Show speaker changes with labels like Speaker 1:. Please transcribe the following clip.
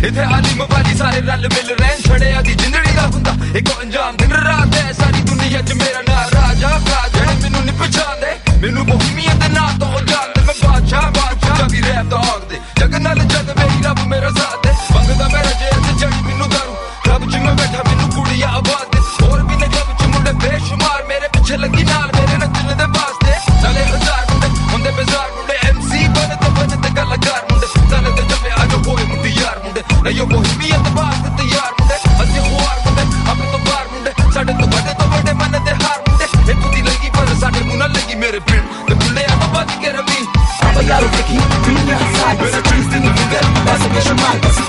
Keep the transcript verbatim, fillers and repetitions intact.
Speaker 1: इथे आलिम वाली सारे रल मिल रहे छड़े आदि जिंदड़ी दा हुंदा एक अंजाम दिन रात है सारी दुनिया च मेरा ना राजा राजा मैनू नहीं पहचानदे मैनू बोहिमियत दे नाम तो जानदे मैं बादशाह बादशाह भी रैप दा आख दे जग नाल जग मेरी रब मेरा साथ है मंगदा मेरा जेल च जड़ी मैनू दारू क्लब च मैं बैठा मैनू कुड़ियां आवाज दे और भी ने क्लब च मुंडे बेशुमार मेरे पीछे लगी नाल मेरे नचने दे वास्ते नाले हजार मुंडे हुंदे बेजार मुंडे एमसी बने तो बने ते कलाकार मुंडे नाले ते जमे आ जो होए मुंडे यार मुंडे ना यो बोहिमियत वास्ते तैयार मुंडे असि खुआर मुंडे अब तो बार मुंडे साडे तो बड़े तो बड़े मन ते हार मुंडे एक दी लगी पर साडे मुंह ना लगी मेरे पिंड ते मुंडे आ बात के रवि अब यारो देखी दुनिया साइड से चीज नहीं मिलती बस के शमाल बस